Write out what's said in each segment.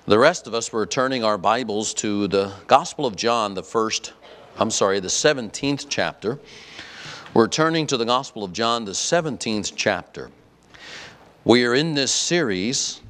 The rest of us were turning our Bibles to the Gospel of John, the 17th chapter. We're turning to the Gospel of John, the 17th chapter. We are in this series,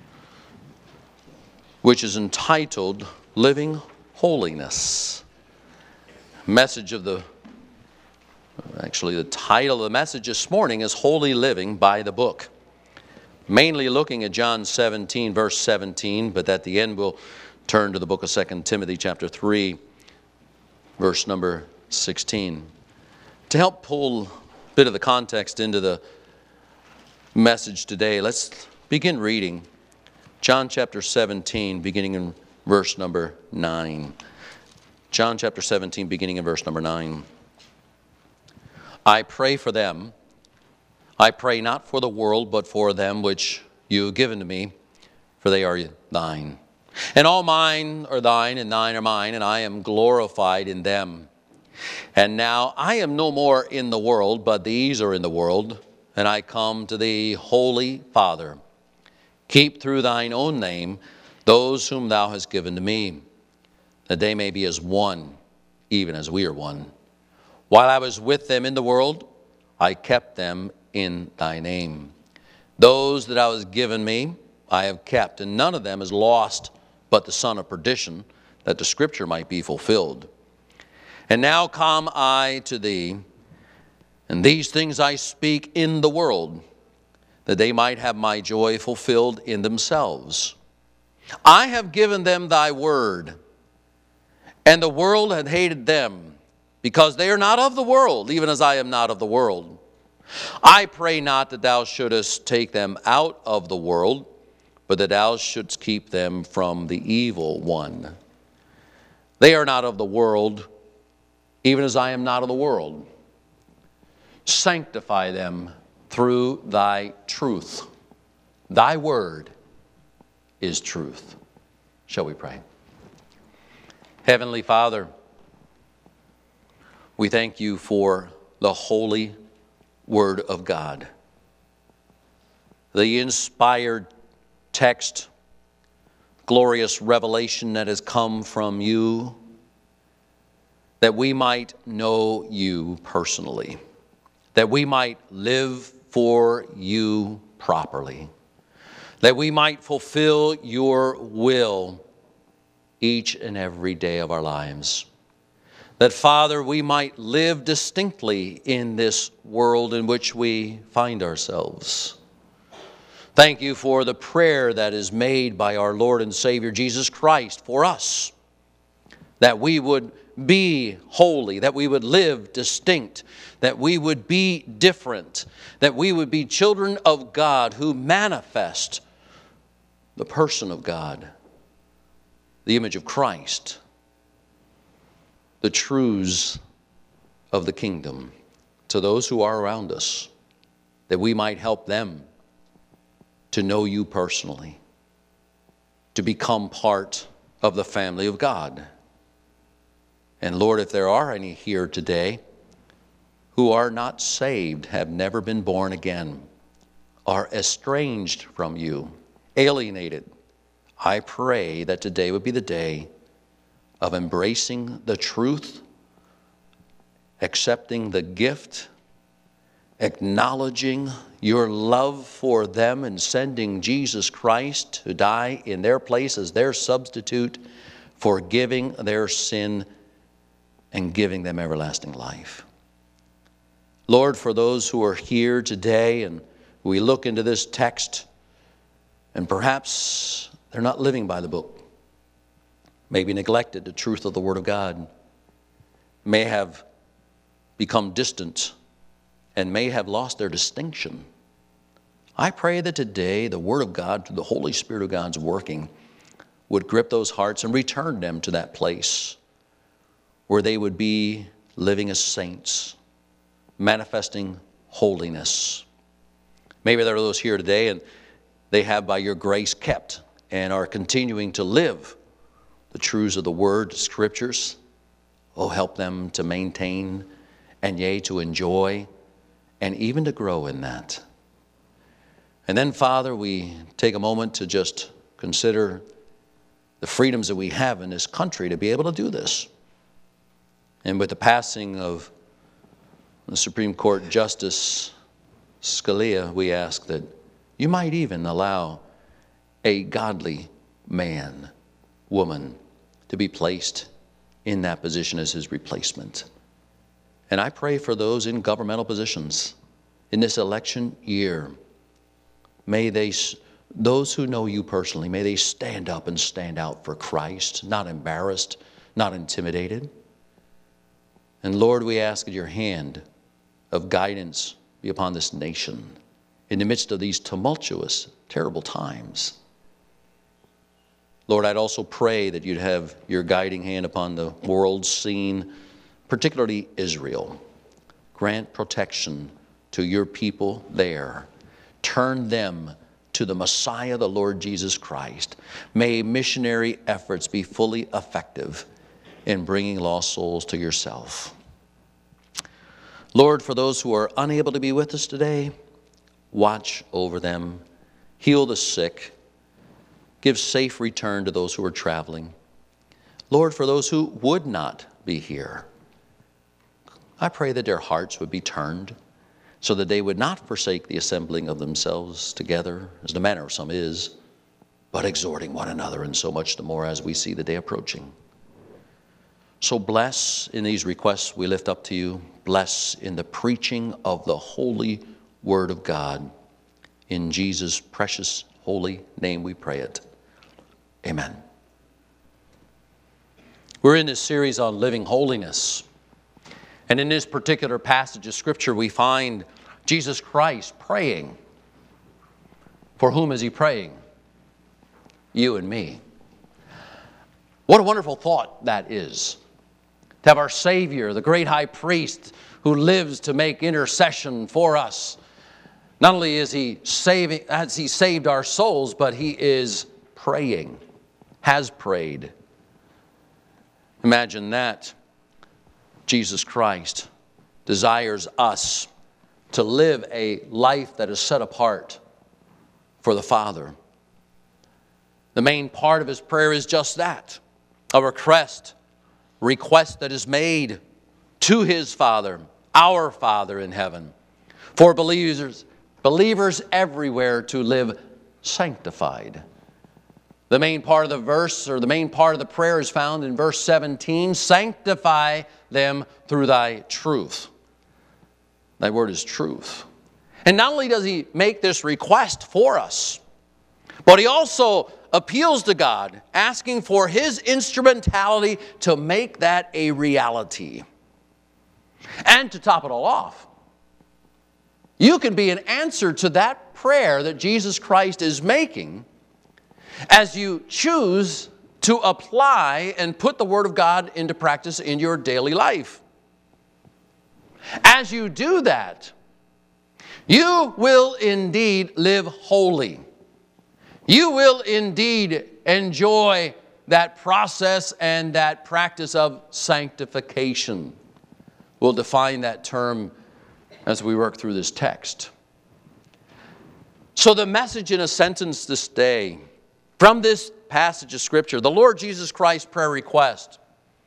which is entitled, Living Holiness. The title of the message this morning is Holy Living by the Book. Mainly looking at John 17, verse 17, but at the end we'll turn to the book of 2 Timothy chapter 3, verse number 16. To help pull a bit of the context into the message today, let's begin reading John chapter 17, beginning in verse number 9. John chapter 17, beginning in verse number 9. I pray for them. I pray not for the world, but for them which you have given to me, for they are thine. And all mine are thine, and thine are mine, and I am glorified in them. And now I am no more in the world, but these are in the world, and I come to thee, Holy Father. Keep through thine own name those whom thou hast given to me, that they may be as one, even as we are one. While I was with them in the world, I kept them in thy name. Those that thou hast given me, I have kept, and none of them is lost but the son of perdition, that the scripture might be fulfilled. And now come I to thee, and these things I speak in the world, that they might have my joy fulfilled in themselves. I have given them thy word, and the world hath hated them, because they are not of the world, even as I am not of the world. I pray not that thou shouldest take them out of the world, but that thou shouldst keep them from the evil one. They are not of the world, even as I am not of the world. Sanctify them through thy truth. Thy word is truth. Shall we pray? Heavenly Father, we thank you for the holy Word of God, the inspired text, glorious revelation that has come from you, that we might know you personally, that we might live for you properly, that we might fulfill your will each and every day of our lives. That, Father, we might live distinctly in this world in which we find ourselves. Thank you for the prayer that is made by our Lord and Savior Jesus Christ for us, that we would be holy, that we would live distinct, that we would be different, that we would be children of God who manifest the person of God, the image of Christ, the truths of the kingdom to those who are around us, that we might help them to know you personally, to become part of the family of God. And Lord, if there are any here today who are not saved, have never been born again, are estranged from you, alienated, I pray that today would be the day of embracing the truth, accepting the gift, acknowledging your love for them, and sending Jesus Christ to die in their place as their substitute, forgiving their sin and giving them everlasting life. Lord, for those who are here today and we look into this text and perhaps they're not living by the book, maybe neglected the truth of the Word of God, may have become distant, and may have lost their distinction. I pray that today the Word of God, through the Holy Spirit of God's working, would grip those hearts and return them to that place where they would be living as saints, manifesting holiness. Maybe there are those here today and they have by your grace kept and are continuing to live the truths of the Word, Scriptures. Oh, help them to maintain and yea, to enjoy and even to grow in that. And then, Father, we take a moment to just consider the freedoms that we have in this country to be able to do this. And with the passing of the Supreme Court Justice Scalia, we ask that you might even allow a godly man, woman, to be placed in that position as his replacement. And I pray for those in governmental positions in this election year. May those who know you personally, may they stand up and stand out for Christ, not embarrassed, not intimidated. And Lord, we ask that your hand of guidance be upon this nation in the midst of these tumultuous, terrible times. Lord, I'd also pray that you'd have your guiding hand upon the world scene, particularly Israel. Grant protection to your people there. Turn them to the Messiah, the Lord Jesus Christ. May missionary efforts be fully effective in bringing lost souls to yourself. Lord, for those who are unable to be with us today, watch over them, heal the sick, give safe return to those who are traveling. Lord, for those who would not be here, I pray that their hearts would be turned so that they would not forsake the assembling of themselves together, as the manner of some is, but exhorting one another, and so much the more as we see the day approaching. So bless in these requests we lift up to you. Bless in the preaching of the holy word of God. In Jesus' precious holy name we pray it. Amen. We're in this series on living holiness. And in this particular passage of Scripture, we find Jesus Christ praying. For whom is he praying? You and me. What a wonderful thought that is. To have our Savior, the great high priest who lives to make intercession for us. Not only has he saved our souls, but he is praying, has prayed. Imagine that. Jesus Christ desires us to live a life that is set apart for the Father. The main part of his prayer is just that, a request that is made to his Father, our Father in heaven, for believers everywhere to live sanctified. The main part of the verse, or the main part of the prayer, is found in verse 17. Sanctify them through thy truth. Thy word is truth. And not only does he make this request for us, but he also appeals to God, asking for his instrumentality to make that a reality. And to top it all off, you can be an answer to that prayer that Jesus Christ is making as you choose to apply and put the Word of God into practice in your daily life. As you do that, you will indeed live holy. You will indeed enjoy that process and that practice of sanctification. We'll define that term as we work through this text. So the message in a sentence this day, from this passage of Scripture, the Lord Jesus Christ's prayer request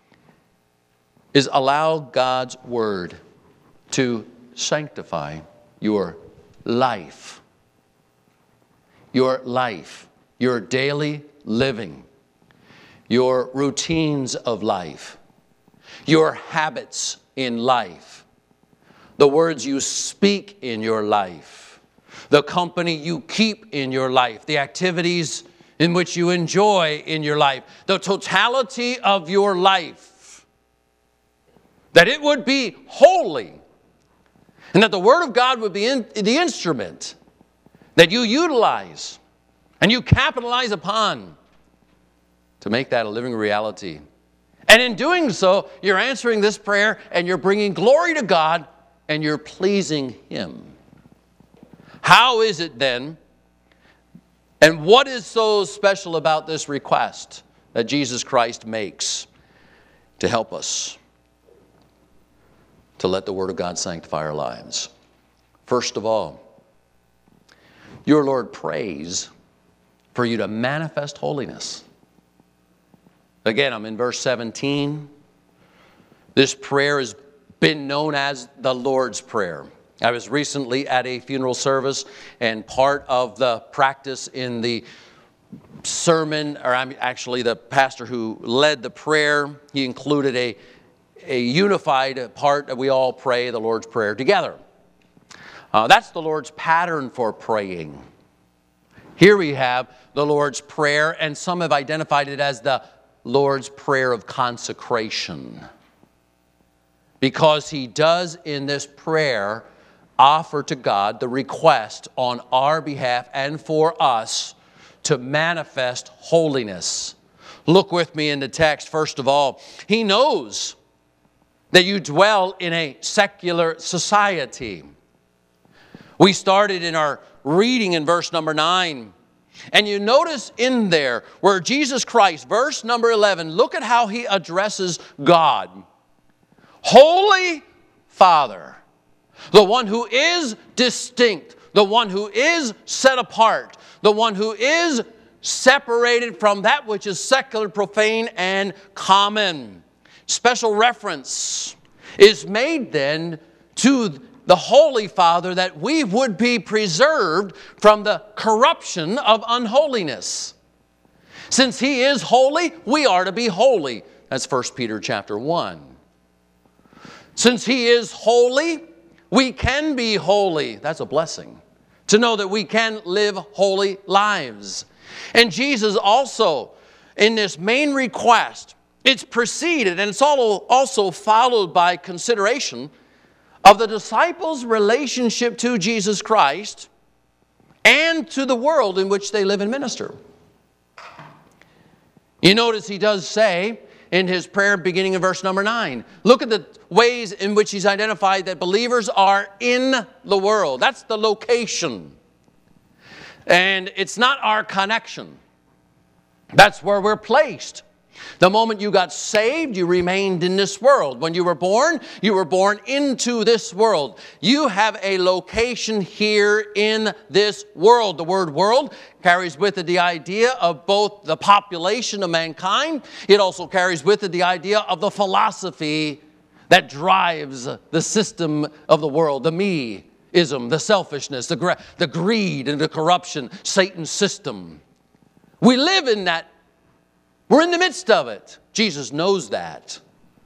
is allow God's Word to sanctify your life. Your life, your daily living, your routines of life, your habits in life, the words you speak in your life, the company you keep in your life, the activities in which you enjoy in your life, the totality of your life, that it would be holy, and that the Word of God would be the instrument that you utilize and you capitalize upon to make that a living reality. And in doing so, you're answering this prayer and you're bringing glory to God and you're pleasing Him. How is it then, and what is so special about this request that Jesus Christ makes to help us to let the Word of God sanctify our lives? First of all, your Lord prays for you to manifest holiness. Again, I'm in verse 17. This prayer has been known as the Lord's Prayer. I was recently at a funeral service, and part of the practice in the sermon, or actually the pastor who led the prayer, he included a unified part that we all pray the Lord's Prayer together. That's the Lord's pattern for praying. Here we have the Lord's Prayer, and some have identified it as the Lord's Prayer of consecration. Because he does in this prayer offer to God the request on our behalf and for us to manifest holiness. Look with me in the text. First of all, he knows that you dwell in a secular society. We started in our reading in verse number 9. And you notice in there where Jesus Christ, verse number 11, look at how he addresses God. Holy Father, the one who is distinct, the one who is set apart, the one who is separated from that which is secular, profane, and common. Special reference is made then to the Holy Father, that we would be preserved from the corruption of unholiness. Since he is holy, we are to be holy. That's 1 Peter chapter 1. Since he is holy, we can be holy. That's a blessing. To know that we can live holy lives. And Jesus also, in this main request, it's preceded and it's also followed by consideration of the disciples' relationship to Jesus Christ and to the world in which they live and minister. You notice he does say in his prayer beginning in verse number 9, look at the ways in which he's identified that believers are in the world. That's the location. And it's not our connection. That's where we're placed. The moment you got saved, you remained in this world. When you were born into this world. You have a location here in this world. The word world carries with it the idea of both the population of mankind. It also carries with it the idea of the philosophy that drives the system of the world. The me-ism, the selfishness, the greed and the corruption, Satan's system. We live in that. We're in the midst of it. Jesus knows that.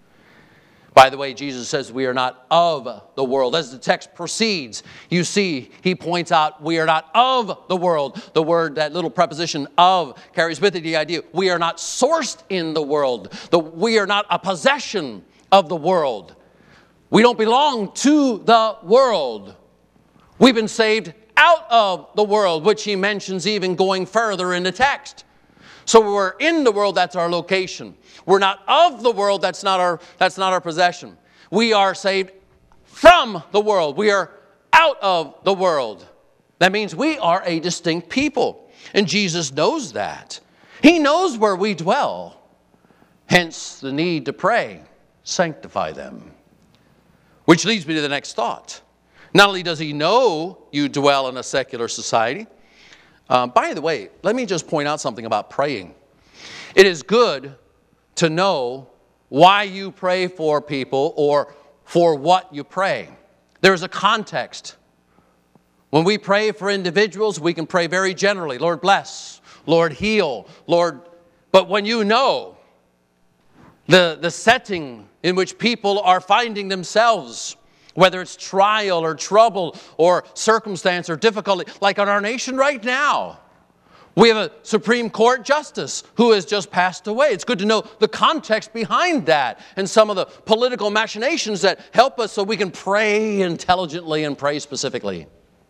By the way, Jesus says we are not of the world. As the text proceeds, you see, he points out we are not of the world. The word, that little preposition of, carries with it the idea we are not sourced in the world. We are not a possession of the world. We don't belong to the world. We've been saved out of the world, which he mentions even going further in the text. So we're in the world, that's our location. We're not of the world, that's not our possession. We are saved from the world. We are out of the world. That means we are a distinct people. And Jesus knows that. He knows where we dwell. Hence the need to pray, sanctify them. Which leads me to the next thought. Not only does he know you dwell in a secular society, by the way, let me just point out something about praying. It is good to know why you pray for people or for what you pray. There's a context. When we pray for individuals, we can pray very generally. Lord bless, Lord heal, Lord. But when you know the setting in which people are finding themselves, whether it's trial or trouble or circumstance or difficulty, like in our nation right now. We have a Supreme Court justice who has just passed away. It's good to know the context behind that and some of the political machinations that help us so we can pray intelligently and pray specifically.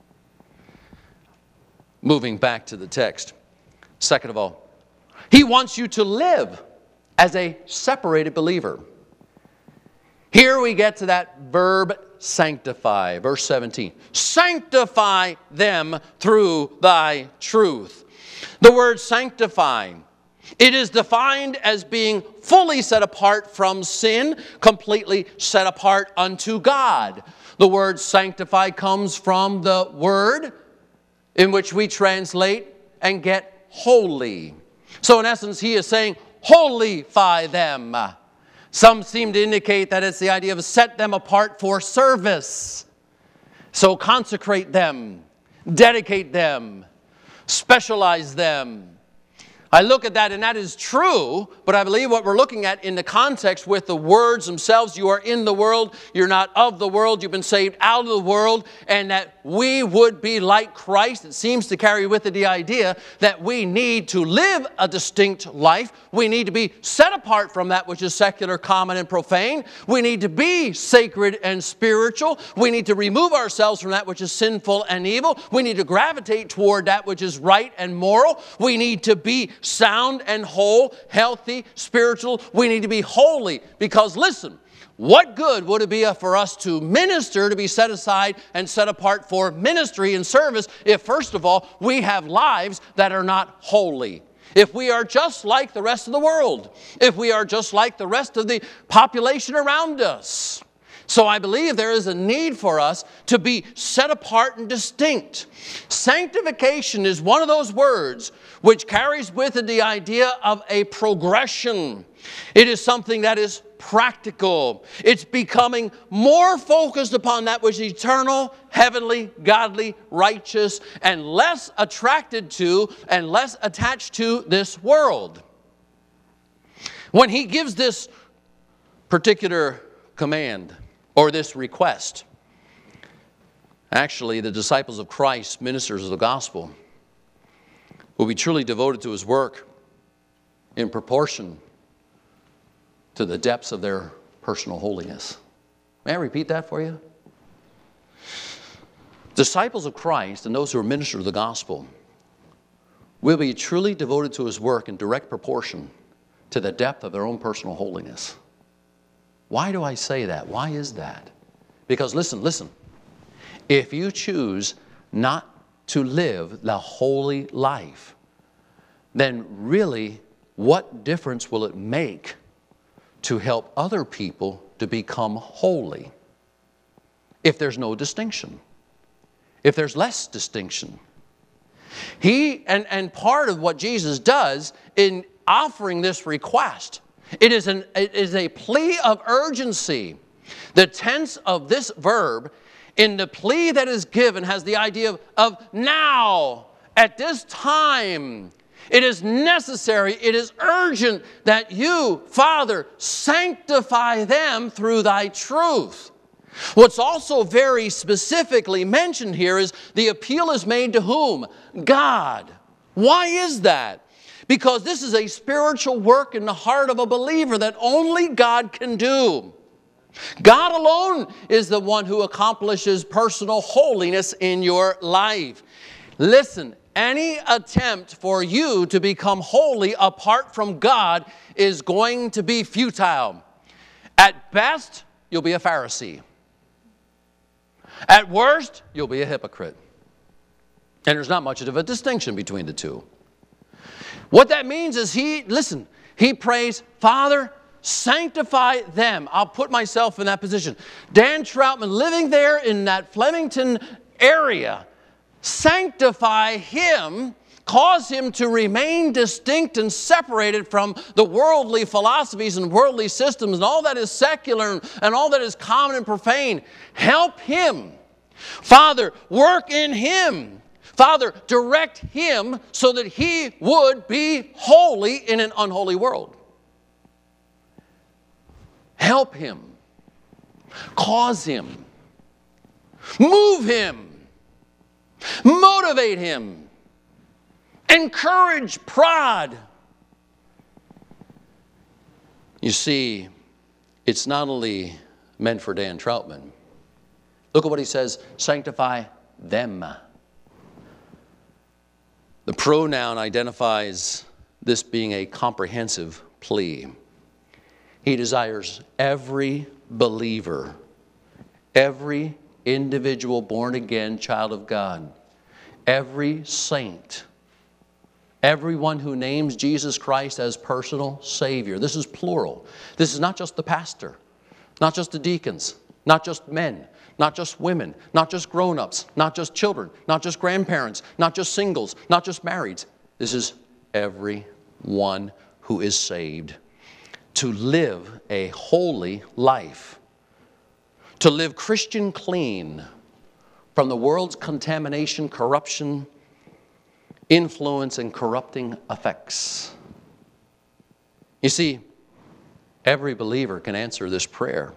Moving back to the text. Second of all, he wants you to live as a separated believer. Here we get to that verb sanctify, verse 17. Sanctify them through thy truth. The word sanctify, it is defined as being fully set apart from sin, completely set apart unto God. The word sanctify comes from the word in which we translate and get holy. So in essence, he is saying, holify them. Some seem to indicate that it's the idea of set them apart for service. So consecrate them, dedicate them, specialize them. I look at that, and that is true, but I believe what we're looking at in the context with the words themselves, you are in the world, you're not of the world, you've been saved out of the world, and that we would be like Christ. It seems to carry with it the idea that we need to live a distinct life. We need to be set apart from that which is secular, common, and profane. We need to be sacred and spiritual. We need to remove ourselves from that which is sinful and evil. We need to gravitate toward that which is right and moral. We need to be sound and whole, healthy, spiritual. We need to be holy, because listen, what good would it be for us to minister, to be set aside and set apart for ministry and service, if first of all we have lives that are not holy? If we are just like the rest of the world, if we are just like the rest of the population around us. So I believe there is a need for us to be set apart and distinct. Sanctification is one of those words which carries with it the idea of a progression. It is something that is practical. It's becoming more focused upon that which is eternal, heavenly, godly, righteous, and less attracted to and less attached to this world. When he gives this particular command or this request, actually the disciples of Christ, ministers of the gospel, will be truly devoted to his work in proportion to the depths of their personal holiness. May I repeat that for you? Disciples of Christ and those who are ministers of the gospel will be truly devoted to his work in direct proportion to the depth of their own personal holiness. Why do I say that? Why is that? Because listen. If you choose not to live the holy life, then really, what difference will it make to help other people to become holy if there's no distinction? If there's less distinction? And part of what Jesus does in offering this request, it is a plea of urgency. The tense of this verb in the plea that is given has the idea of now, at this time. It is necessary, it is urgent that you, Father, sanctify them through thy truth. What's also very specifically mentioned here is the appeal is made to whom? God. Why is that? Because this is a spiritual work in the heart of a believer that only God can do. God alone is the one who accomplishes personal holiness in your life. Listen, any attempt for you to become holy apart from God is going to be futile. At best, you'll be a Pharisee. At worst, you'll be a hypocrite. And there's not much of a distinction between the two. What that means is he prays, Father, sanctify them. I'll put myself in that position. Dan Troutman, living there in that Flemington area, sanctify him, cause him to remain distinct and separated from the worldly philosophies and worldly systems and all that is secular and all that is common and profane. Help him. Father, work in him. Father, direct him so that he would be holy in an unholy world. Help him. Cause him. Move him. Motivate him. Encourage, prod. You see, it's not only meant for Dan Troutman. Look at what he says, sanctify them. The pronoun identifies this being a comprehensive plea. He desires every believer, every individual born-again child of God, every saint, everyone who names Jesus Christ as personal Savior. This is plural. This is not just the pastor, not just the deacons, not just men, not just women, not just grown-ups, not just children, not just grandparents, not just singles, not just marrieds. This is every one who is saved to live a holy life, to live Christian clean from the world's contamination, corruption, influence, and corrupting effects. You see, every believer can answer this prayer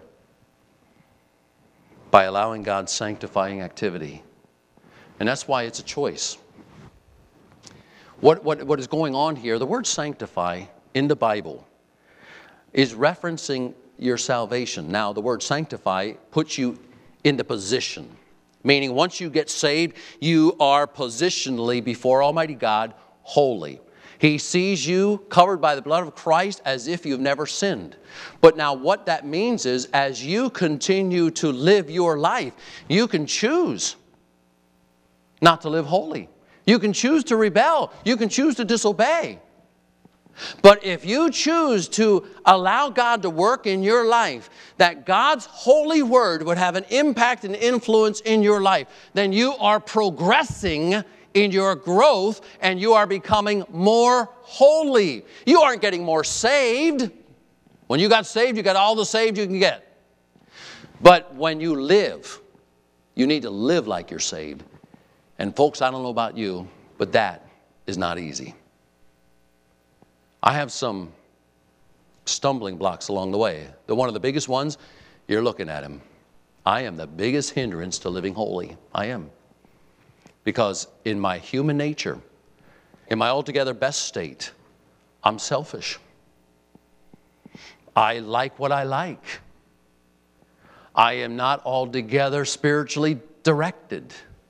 by allowing God's sanctifying activity. And that's why it's a choice. What is going on here, the word sanctify in the Bible is referencing your salvation. Now, the word sanctify puts you in the position, meaning once you get saved, you are positionally before Almighty God holy. He sees you covered by the blood of Christ as if you've never sinned. But now what that means is as you continue to live your life, you can choose not to live holy. You can choose to rebel. You can choose to disobey. But if you choose to allow God to work in your life, that God's holy word would have an impact and influence in your life, then you are progressing in your growth and you are becoming more holy. You aren't getting more saved. When you got saved, you got all the saved you can get. But when you live, you need to live like you're saved. And folks, I don't know about you, but that is not easy. I have some stumbling blocks along the way. One of the biggest ones, you're looking at him. I am the biggest hindrance to living holy. I am. Because in my human nature, in my altogether best state, I'm selfish. I like what I like. I am not altogether spiritually directed.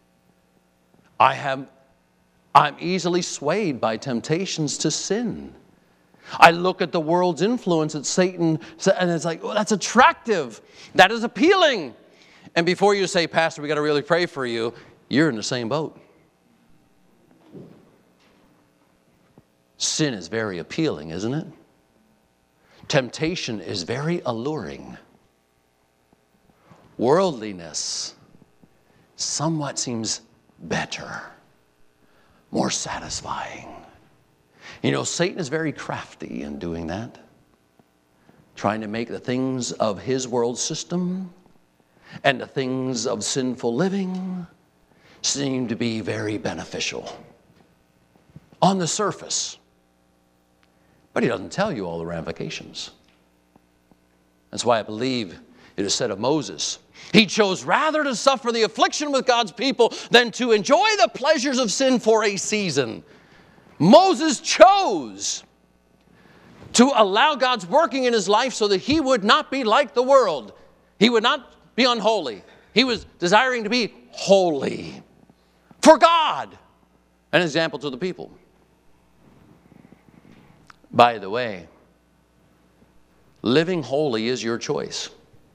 I'm easily swayed by temptations to sin. I look at the world's influence at Satan, and it's like, oh, that's attractive. That is appealing. And before you say, Pastor, we got to really pray for you, you're in the same boat. Sin is very appealing, isn't it? Temptation is very alluring. Worldliness somewhat seems better, more satisfying. You know, Satan is very crafty in doing that, trying to make the things of his world system and the things of sinful living seem to be very beneficial on the surface. But he doesn't tell you all the ramifications. That's why I believe it is said of Moses, he chose rather to suffer the affliction with God's people than to enjoy the pleasures of sin for a season. Moses chose to allow God's working in his life so that he would not be like the world. He would not be unholy. He was desiring to be holy for God, an example to the people. By the way, living holy is your choice.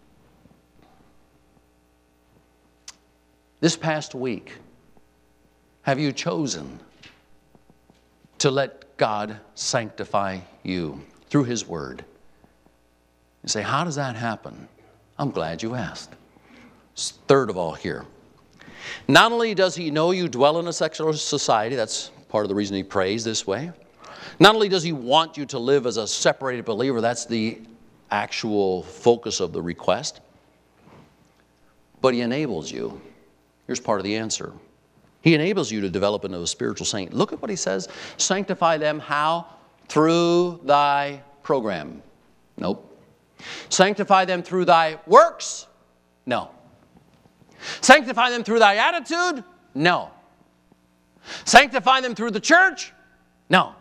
This past week, have you chosen to let God sanctify you through His Word? You say, how does that happen? I'm glad you asked. Third of all here, not only does He know you dwell in a secular society, that's part of the reason He prays this way. Not only does He want you to live as a separated believer, that's the actual focus of the request, but He enables you. Here's part of the answer. He enables you to develop into a spiritual saint. Look at what He says. Sanctify them how? Through thy program. Nope. Sanctify them through thy works? No. Sanctify them through thy attitude? No. Sanctify them through the church? No.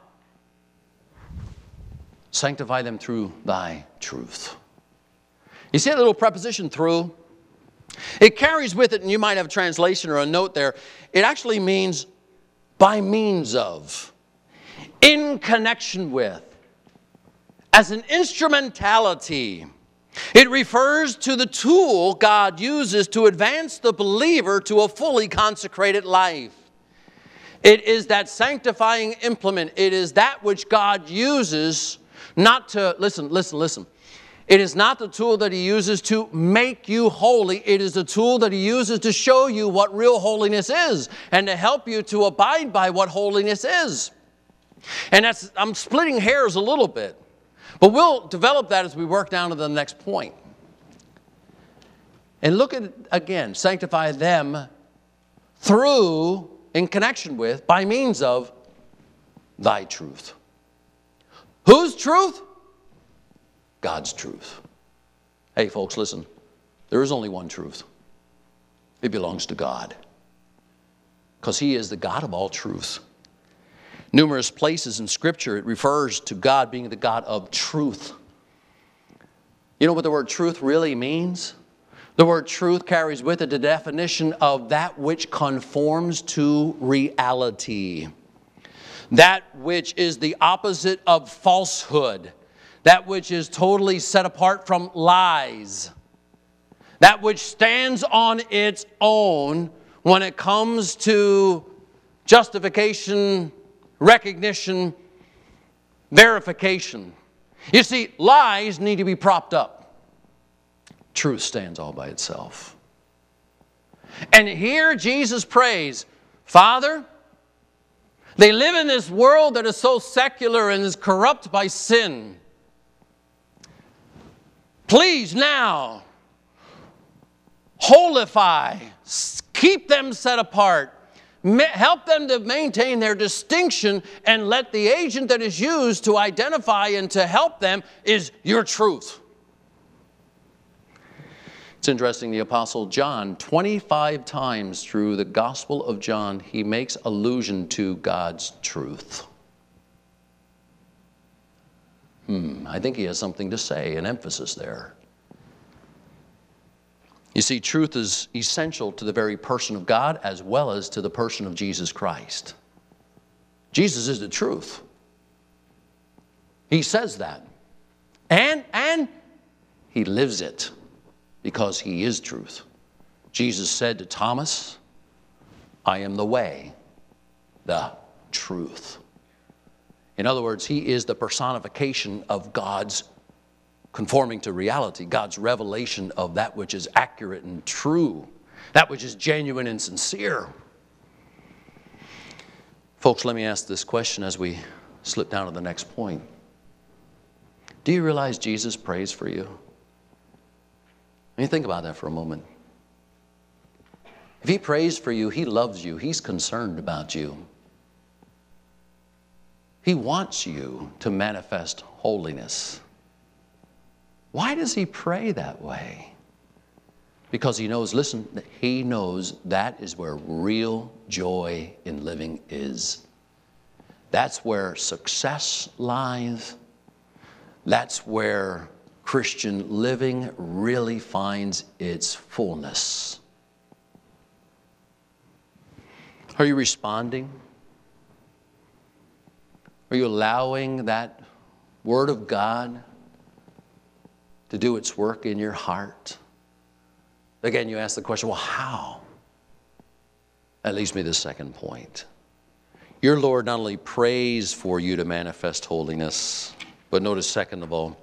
Sanctify them through thy truth. You see that little preposition, through? It carries with it, and you might have a translation or a note there, it actually means by means of, in connection with, as an instrumentality. It refers to the tool God uses to advance the believer to a fully consecrated life. It is that sanctifying implement. It is that which God uses not to, listen. It is not the tool that He uses to make you holy. It is the tool that He uses to show you what real holiness is and to help you to abide by what holiness is. And I'm splitting hairs a little bit, but we'll develop that as we work down to the next point. And look at, again, sanctify them through, in connection with, by means of thy truth. Whose truth? God's truth. Hey, folks, listen. There is only one truth. It belongs to God. Because He is the God of all truth. Numerous places in Scripture it refers to God being the God of truth. You know what the word truth really means? The word truth carries with it the definition of that which conforms to reality. That which is the opposite of falsehood. That which is totally set apart from lies. That which stands on its own when it comes to justification, recognition, verification. You see, lies need to be propped up. Truth stands all by itself. And here Jesus prays, Father, they live in this world that is so secular and is corrupt by sin. Please now, holify, keep them set apart, help them to maintain their distinction, and let the agent that is used to identify and to help them is your truth. It's interesting, the Apostle John, 25 times through the Gospel of John, he makes allusion to God's truth. I think he has something to say, an emphasis there. You see, truth is essential to the very person of God as well as to the person of Jesus Christ. Jesus is the truth. He says that. And he lives it because he is truth. Jesus said to Thomas, I am the way, the truth. In other words, he is the personification of God's conforming to reality, God's revelation of that which is accurate and true, that which is genuine and sincere. Folks, let me ask this question as we slip down to the next point. Do you realize Jesus prays for you? I mean, think about that for a moment. If he prays for you, he loves you. He's concerned about you. He wants you to manifest holiness. Why does he pray that way? Because he knows, listen, he knows that is where real joy in living is. That's where success lies. That's where Christian living really finds its fullness. Are you responding? Are you allowing that Word of God to do its work in your heart? Again, you ask the question, well, how? That leads me to the second point. Your Lord not only prays for you to manifest holiness, but notice, second of all,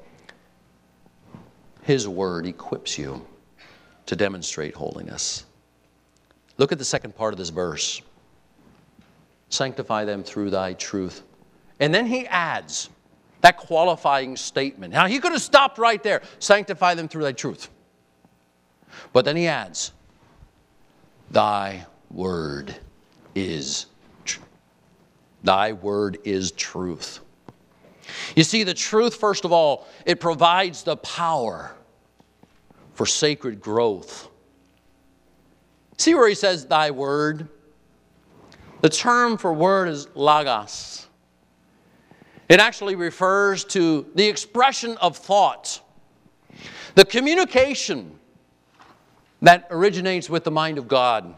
His Word equips you to demonstrate holiness. Look at the second part of this verse. Sanctify them through thy truth. And then he adds that qualifying statement. Now, he could have stopped right there. Sanctify them through thy truth. But then he adds, thy word is truth. Thy word is truth. You see, the truth, first of all, it provides the power for sacred growth. See where he says, thy word? The term for word is logos. It actually refers to the expression of thought, the communication that originates with the mind of God,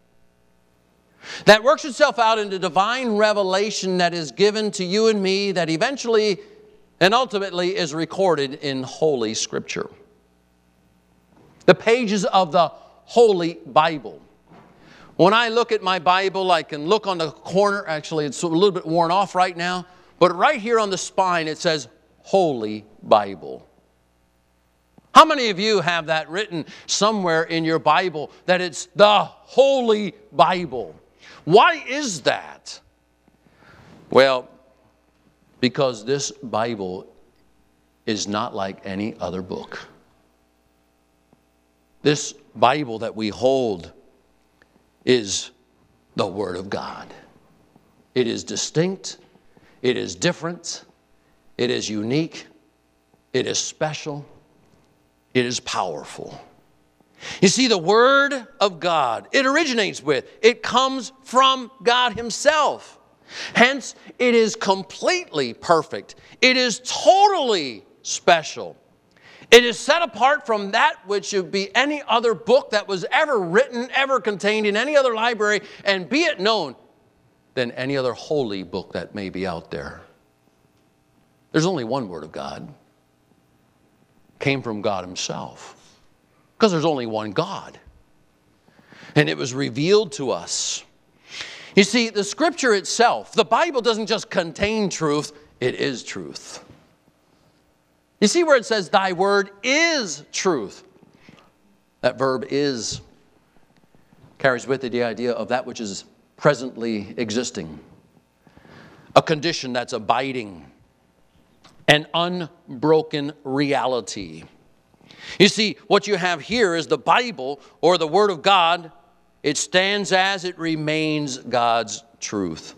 that works itself out into divine revelation that is given to you and me, that eventually and ultimately is recorded in Holy Scripture. The pages of the Holy Bible. When I look at my Bible, I can look on the corner. Actually, it's a little bit worn off right now. But right here on the spine, it says Holy Bible. How many of you have that written somewhere in your Bible, that it's the Holy Bible? Why is that? Well, Because this Bible is not like any other book. This Bible that we hold is the Word of God. It is distinct. It is different. It is unique. It is special. It is powerful. You see, the Word of God, it originates with, it comes from God Himself. Hence, it is completely perfect. It is totally special. It is set apart from that which would be any other book that was ever written, ever contained in any other library, and be it known, than any other holy book that may be out there. There's only one Word of God. Came from God Himself. Because there's only one God. And it was revealed to us. You see, the Scripture itself, the Bible doesn't just contain truth, it is truth. You see where it says, thy word is truth. That verb is carries with it the idea of that which is presently existing. A condition that's abiding. An unbroken reality. You see, what you have here is the Bible, or the Word of God. It stands as it remains God's truth.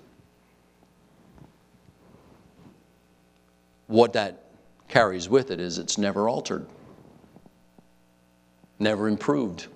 What that carries with it is it's never altered, never improved,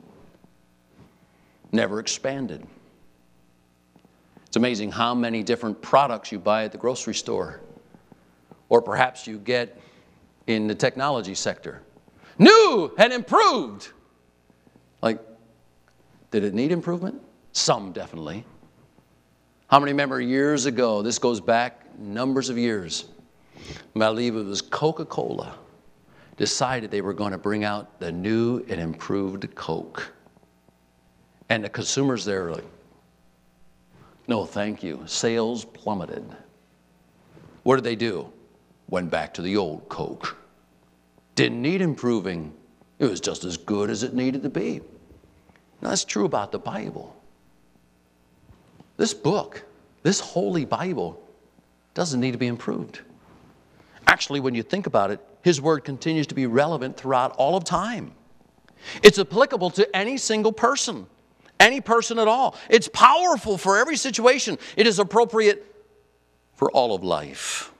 never expanded. It's amazing how many different products you buy at the grocery store, or perhaps you get in the technology sector. New and improved. Like, did it need improvement? Some definitely. How many remember years ago, this goes back numbers of years, I believe it was Coca-Cola decided they were going to bring out the new and improved Coke. And the consumers there were like, no, thank you. Sales plummeted. What did they do? Went back to the old Coke. Didn't need improving. It was just as good as it needed to be. Now, that's true about the Bible. This book, this holy Bible, doesn't need to be improved. Actually, when you think about it, His Word continues to be relevant throughout all of time. It's applicable to any single person, any person at all. It's powerful for every situation. It is appropriate for all of life.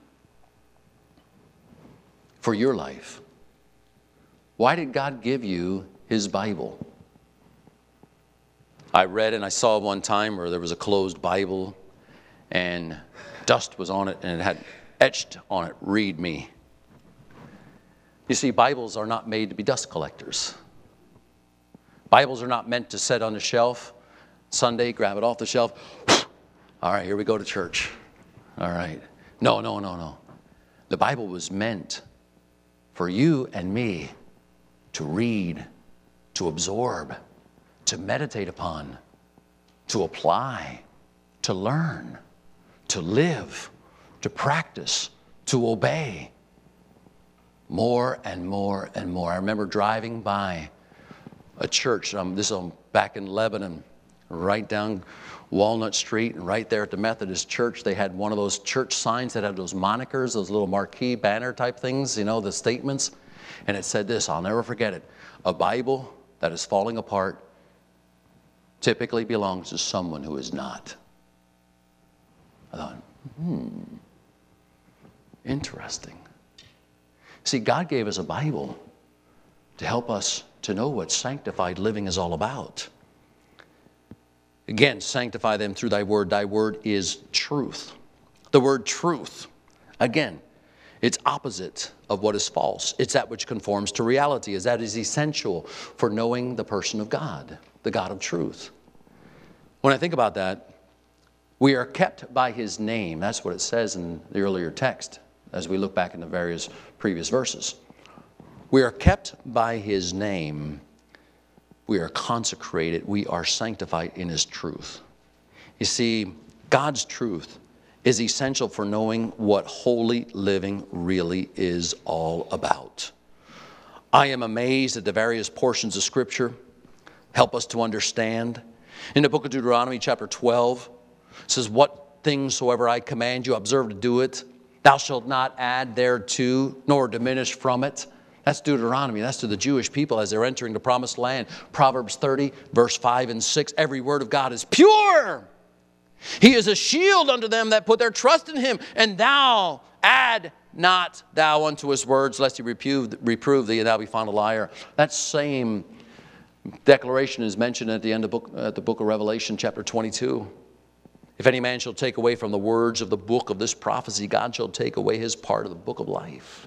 For your life. Why did God give you His Bible? I read and I saw one time where there was a closed Bible and dust was on it and it had etched on it, read me. You see, Bibles are not made to be dust collectors. Bibles are not meant to sit on the shelf. Sunday, grab it off the shelf. All right, here we go to church. All right. No. The Bible was meant for you and me to read, to absorb, to meditate upon, to apply, to learn, to live, to practice, to obey. More and more and more. I remember driving by a church, this is back in Lebanon, right down Walnut Street, and right there at the Methodist Church, they had one of those church signs that had those monikers, those little marquee banner type things, you know, the statements. And it said this, I'll never forget it. A Bible that is falling apart typically belongs to someone who is not. I thought, interesting. See, God gave us a Bible to help us to know what sanctified living is all about. Again, sanctify them through thy word. Thy word is truth. The word truth, again, it's opposite of what is false. It's that which conforms to reality, as that is essential for knowing the person of God, the God of truth. When I think about that, we are kept by His name. That's what it says in the earlier text as we look back in the various previous verses. We are kept by His name. We are consecrated. We are sanctified in His truth. You see, God's truth is essential for knowing what holy living really is all about. I am amazed at the various portions of Scripture help us to understand. In the book of Deuteronomy chapter 12, it says, what things soever I command you, observe to do it, Thou shalt not add thereto, nor diminish from it. That's Deuteronomy. That's to the Jewish people as they're entering the promised land. Proverbs 30, verse 5 and 6. Every word of God is pure. He is a shield unto them that put their trust in him. And thou add not thou unto his words, lest he reprove thee, and thou be found a liar. That same declaration is mentioned at the end of the book of Revelation, chapter 22. If any man shall take away from the words of the book of this prophecy, God shall take away his part of the book of life.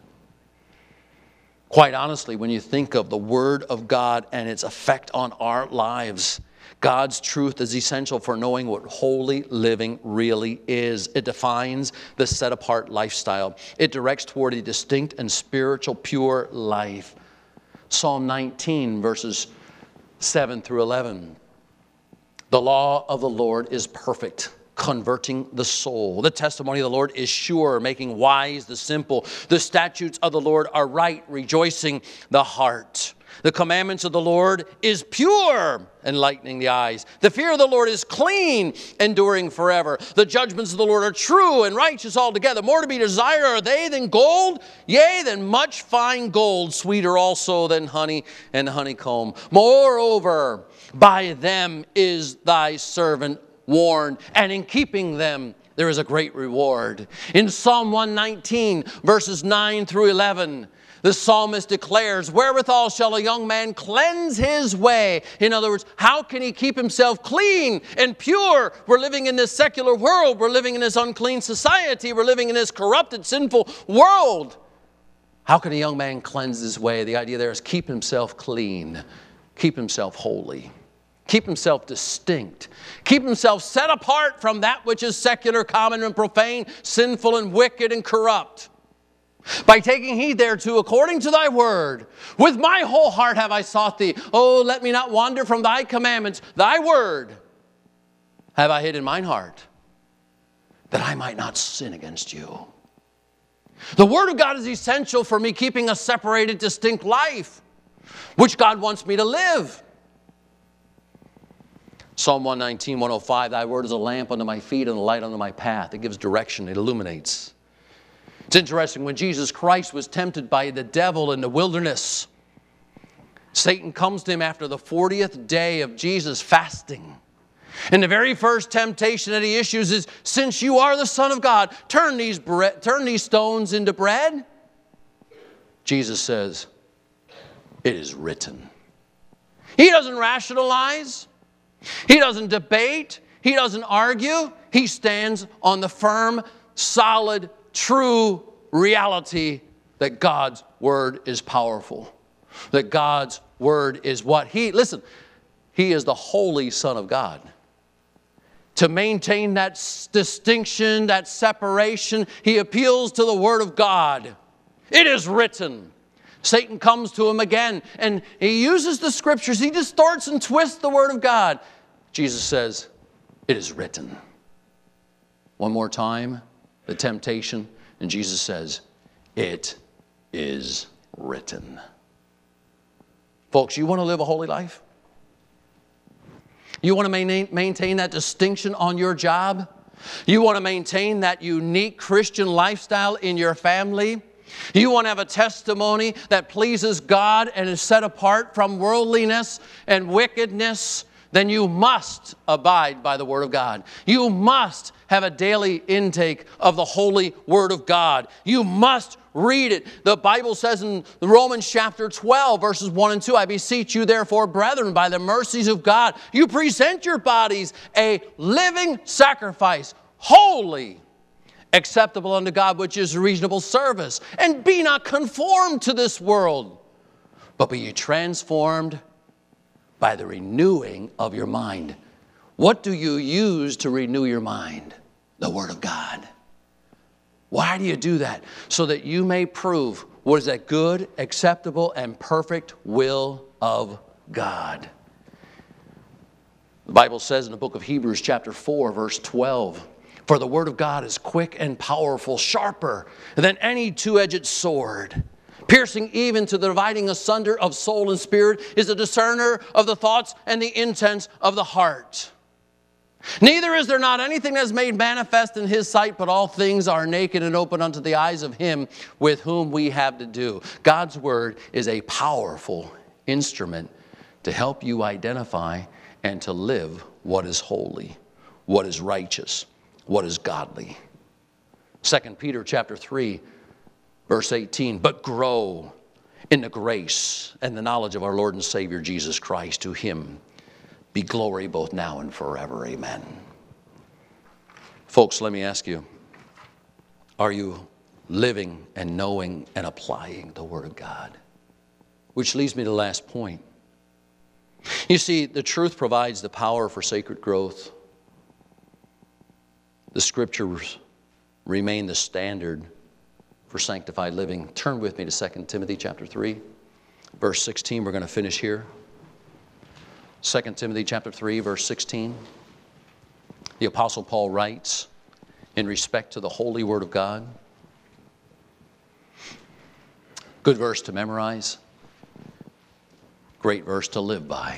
Quite honestly, when you think of the Word of God and its effect on our lives, God's truth is essential for knowing what holy living really is. It defines the set-apart lifestyle. It directs toward a distinct and spiritual, pure life. Psalm 19, verses 7 through 11. The law of the Lord is perfect, converting the soul. The testimony of the Lord is sure, making wise the simple. The statutes of the Lord are right, rejoicing the heart. The commandments of the Lord is pure, enlightening the eyes. The fear of the Lord is clean, enduring forever. The judgments of the Lord are true and righteous altogether. More to be desired are they than gold, yea, than much fine gold, sweeter also than honey and honeycomb. Moreover, by them is thy servant warned, and in keeping them there is a great reward. In Psalm 119, verses 9 through 11, the psalmist declares, wherewithal shall a young man cleanse his way? In other words, how can he keep himself clean and pure? We're living in this secular world. We're living in this unclean society. We're living in this corrupted, sinful world. How can a young man cleanse his way? The idea there is keep himself clean, keep himself holy. Keep himself distinct. Keep himself set apart from that which is secular, common, and profane, sinful, and wicked, and corrupt. By taking heed thereto, according to thy word, with my whole heart have I sought thee. Oh, let me not wander from thy commandments. Thy word have I hid in mine heart, that I might not sin against you. The word of God is essential for me keeping a separated, distinct life, which God wants me to live. Psalm 119, 105, thy word is a lamp unto my feet and a light unto my path. It gives direction. It illuminates. It's interesting, when Jesus Christ was tempted by the devil in the wilderness, Satan comes to him after the 40th day of Jesus fasting. And the very first temptation that he issues is, since you are the Son of God, turn these stones into bread. Jesus says, it is written. He doesn't rationalize. He doesn't debate. He doesn't argue. He stands on the firm, solid, true reality that God's word is powerful. That God's word is what He is the Holy Son of God. To maintain that distinction, that separation, He appeals to the word of God. It is written. Satan comes to him again, and he uses the scriptures. He distorts and twists the word of God. Jesus says, it is written. One more time, the temptation, and Jesus says, it is written. Folks, you want to live a holy life? You want to maintain that distinction on your job? You want to maintain that unique Christian lifestyle in your family? You want to have a testimony that pleases God and is set apart from worldliness and wickedness? Then you must abide by the Word of God. You must have a daily intake of the holy Word of God. You must read it. The Bible says in Romans chapter 12, verses 1 and 2, I beseech you therefore, brethren, by the mercies of God, you present your bodies a living sacrifice, holy, acceptable unto God, which is reasonable service. And be not conformed to this world, but be ye transformed by the renewing of your mind. What do you use to renew your mind? The Word of God. Why do you do that? So that you may prove what is that good, acceptable, and perfect will of God. The Bible says in the book of Hebrews chapter 4, verse 12, for the Word of God is quick and powerful, sharper than any two-edged sword, piercing even to the dividing asunder of soul and spirit, is a discerner of the thoughts and the intents of the heart. Neither is there not anything that is made manifest in his sight, but all things are naked and open unto the eyes of him with whom we have to do. God's word is a powerful instrument to help you identify and to live what is holy, what is righteous, what is godly. 2 Peter chapter 3, verse 18, but grow in the grace and the knowledge of our Lord and Savior Jesus Christ. To him be glory both now and forever. Amen. Folks, let me ask you, are you living and knowing and applying the Word of God? Which leads me to the last point. You see, the truth provides the power for sacred growth. The Scriptures remain the standard for sanctified living. Turn with me to 2 Timothy chapter 3, verse 16. We're going to finish here. 2 Timothy chapter 3, verse 16. The Apostle Paul writes in respect to the holy Word of God. Good verse to memorize. Great verse to live by.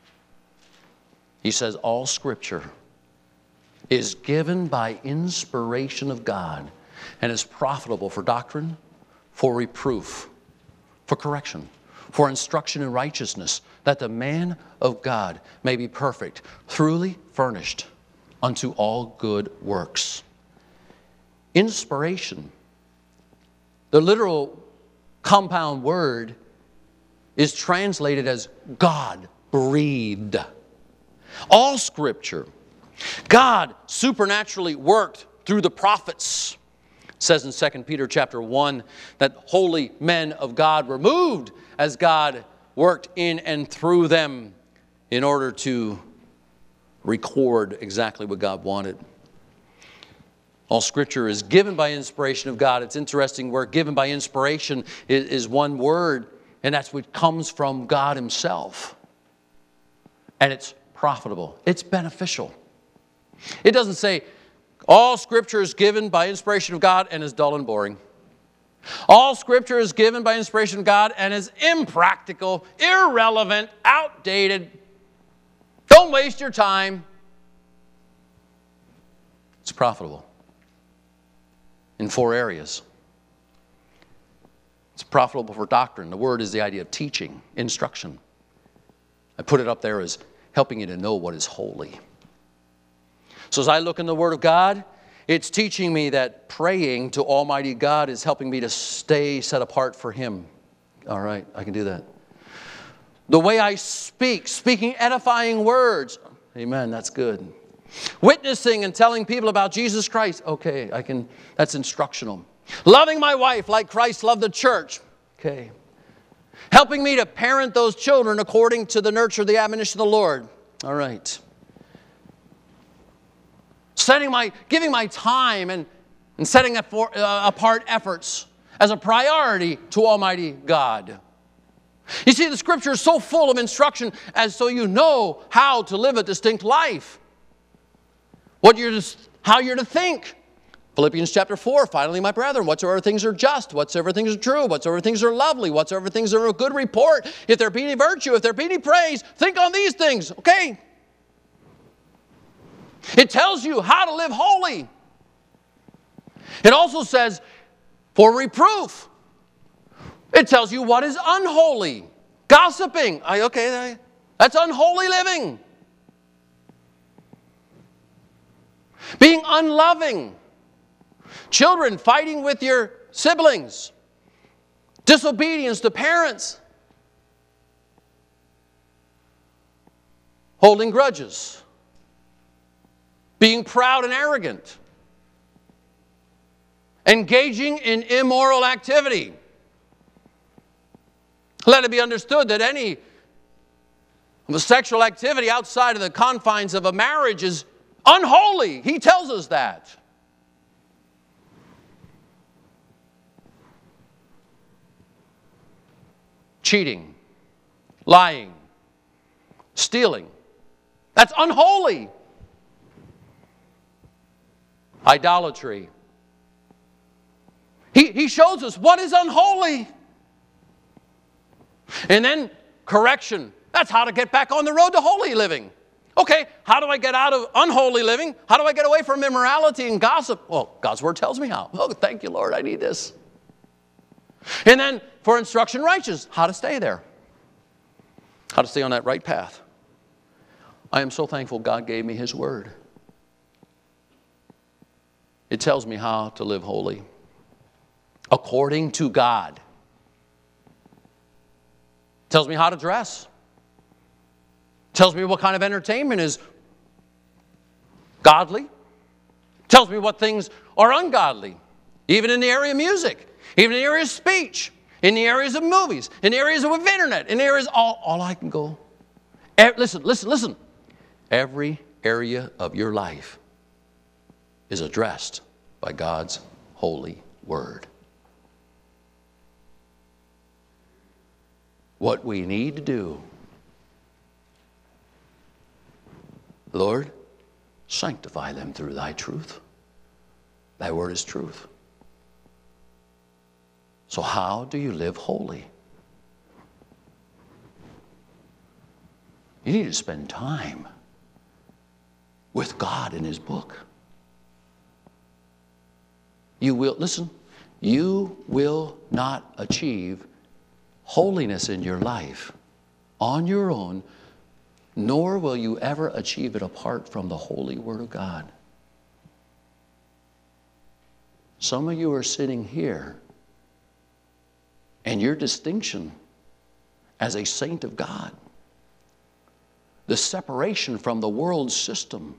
He says, all Scripture is given by inspiration of God and is profitable for doctrine, for reproof, for correction, for instruction in righteousness, that the man of God may be perfect, truly furnished unto all good works. Inspiration, the literal compound word, is translated as God-breathed. All Scripture, God supernaturally worked through the prophets. It says in 2 Peter chapter 1 that holy men of God were moved as God worked in and through them in order to record exactly what God wanted. All Scripture is given by inspiration of God. It's interesting where given by inspiration is one word, and that's what comes from God himself. And it's profitable. It's beneficial. It doesn't say all Scripture is given by inspiration of God and is dull and boring. All Scripture is given by inspiration of God and is impractical, irrelevant, outdated. Don't waste your time. It's profitable in 4 areas. It's profitable for doctrine. The word is the idea of teaching, instruction. I put it up there as helping you to know what is holy. So as I look in the Word of God, it's teaching me that praying to Almighty God is helping me to stay set apart for Him. All right, I can do that. The way I speak, speaking edifying words. Amen, that's good. Witnessing and telling people about Jesus Christ. Okay, I can. That's instructional. Loving my wife like Christ loved the church. Okay. Helping me to parent those children according to the nurture, the admonition of the Lord. All right. Giving my time and setting apart efforts as a priority to Almighty God. You see, the Scripture is so full of instruction as so you know how to live a distinct life. How you're to think. Philippians chapter 4, finally, my brethren, whatsoever things are just, whatsoever things are true, whatsoever things are lovely, whatsoever things are of good report, if there be any virtue, if there be any praise, think on these things, okay? It tells you how to live holy. It also says, for reproof. It tells you what is unholy. Gossiping. That's unholy living. Being unloving. Children fighting with your siblings. Disobedience to parents. Holding grudges. Being proud and arrogant. Engaging in immoral activity. Let it be understood that any sexual activity outside of the confines of a marriage is unholy. He tells us that. Cheating, lying, stealing. That's unholy. Idolatry. He shows us what is unholy. And then correction. That's how to get back on the road to holy living. Okay, how do I get out of unholy living? How do I get away from immorality and gossip? Well, God's Word tells me how. Oh, thank you, Lord, I need this. And then for instruction righteous, how to stay there. How to stay on that right path. I am so thankful God gave me His Word. It tells me how to live holy. According to God. It tells me how to dress. Tells me what kind of entertainment is godly. Tells me what things are ungodly. Even in the area of music. Even in the area of speech. In the areas of movies. In the areas of internet. In the areas, all I can go. Listen. Every area of your life is addressed by God's holy Word. What we need to do, Lord, sanctify them through thy truth. Thy word is truth. So how do you live holy? You need to spend time with God in His book. You will not achieve holiness in your life on your own, nor will you ever achieve it apart from the holy Word of God. Some of you are sitting here, and your distinction as a saint of God, the separation from the world's system,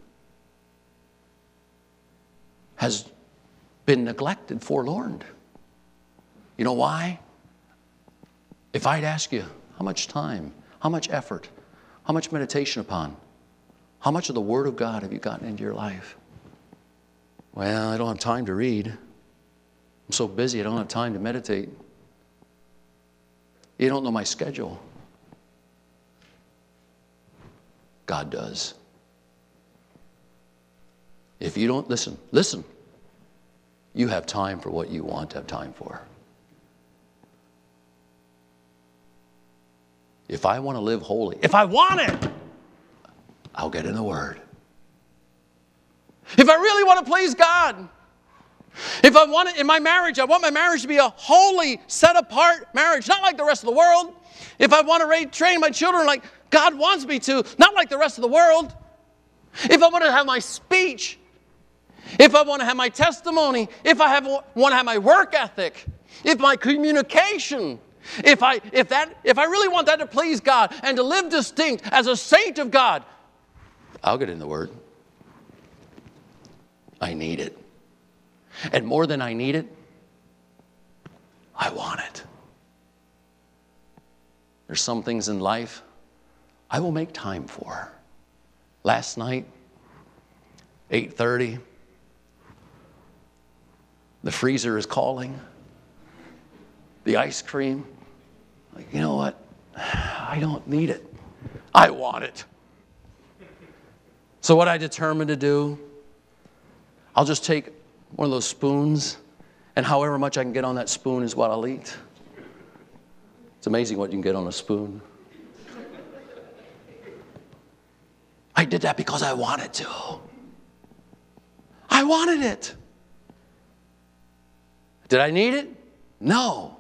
has been neglected, forlorn. You know why? If I'd ask you, how much time, how much effort, how much meditation upon, how much of the Word of God have you gotten into your life? Well, I don't have time to read. I'm so busy, I don't have time to meditate. You don't know my schedule. God does. If you don't listen, you have time for what you want to have time for. If I want to live holy, if I want it, I'll get in the Word. If I really want to please God, if I want it in my marriage, I want my marriage to be a holy, set-apart marriage, not like the rest of the world. If I want to train my children like God wants me to, not like the rest of the world. If I want to have my speech, if I want to have my testimony, if I want to have my work ethic, if my communication, if I really want that to please God and to live distinct as a saint of God, I'll get in the Word. I need it. And more than I need it, I want it. There's some things in life I will make time for. Last night, 8:30, the freezer is calling. The ice cream, like, you know what? I don't need it. I want it. So what I determined to do, I'll just take one of those spoons, and however much I can get on that spoon is what I'll eat. It's amazing what you can get on a spoon. I did that because I wanted to. I wanted it. Did I need it? No.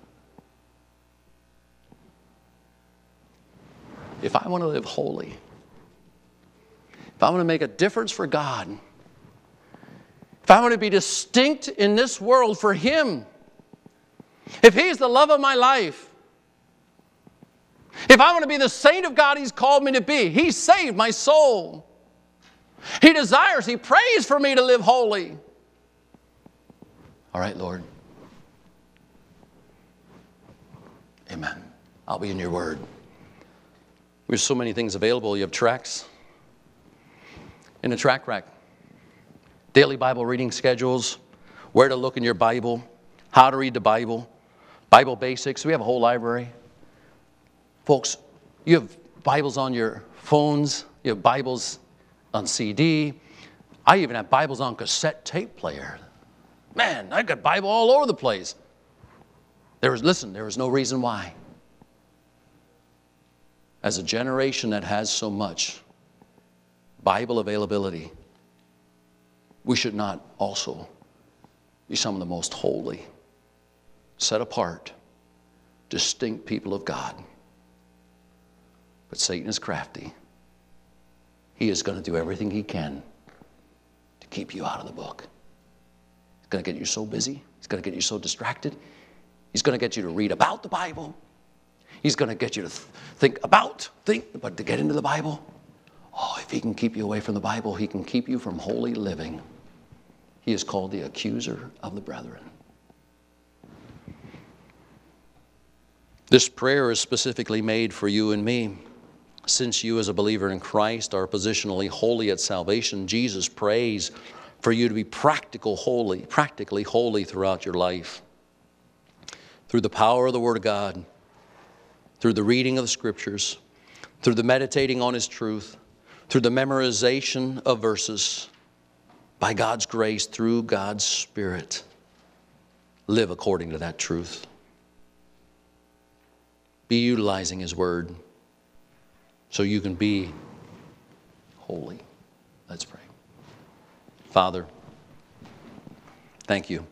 If I want to live holy, if I want to make a difference for God, if I want to be distinct in this world for Him, if He's the love of my life, if I want to be the saint of God He's called me to be, He saved my soul. He desires, He prays for me to live holy. All right, Lord. Amen. I'll be in your Word. There's so many things available. You have tracts in the tract rack. Daily Bible reading schedules, where to look in your Bible, how to read the Bible, Bible basics. We have a whole library. Folks, you have Bibles on your phones. You have Bibles on CD. I even have Bibles on cassette tape player. Man, I got Bible all over the place. There was no reason why. As a generation that has so much, Bible availability, we should not also be some of the most holy, set apart, distinct people of God. But Satan is crafty. He is going to do everything he can to keep you out of the book. He's going to get you so busy. He's going to get you so distracted. He's going to get you to read about the Bible. He's going to get you to think, but to get into the Bible. Oh, if he can keep you away from the Bible, he can keep you from holy living. He is called the accuser of the brethren. This prayer is specifically made for you and me. Since you as a believer in Christ are positionally holy at salvation, Jesus prays for you to be practically holy throughout your life. Through the power of the Word of God, through the reading of the Scriptures, through the meditating on His truth, through the memorization of verses, by God's grace, through God's Spirit, live according to that truth. Be utilizing His Word so you can be holy. Let's pray. Father, thank you.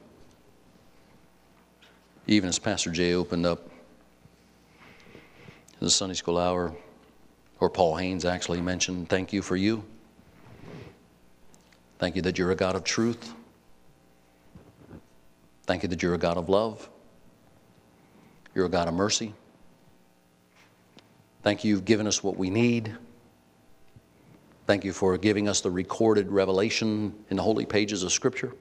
Even as Pastor Jay opened up in the Sunday school hour, or Paul Haynes actually mentioned, thank you for you. Thank you that you're a God of truth. Thank you that you're a God of love. You're a God of mercy. Thank you, you've given us what we need. Thank you for giving us the recorded revelation in the holy pages of Scripture.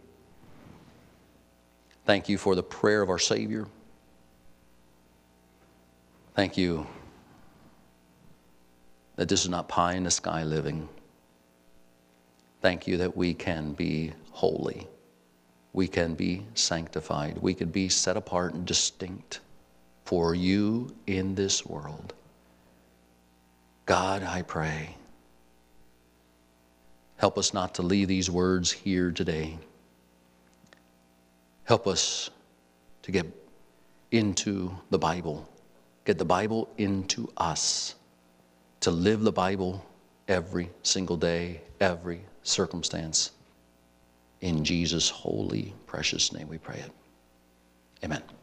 Thank you for the prayer of our Savior. Thank you that this is not pie in the sky living. Thank you that we can be holy. We can be sanctified. We can be set apart and distinct for you in this world. God, I pray, help us not to leave these words here today. Help us to get into the Bible, get the Bible into us, to live the Bible every single day, every circumstance. In Jesus' holy, precious name we pray it. Amen.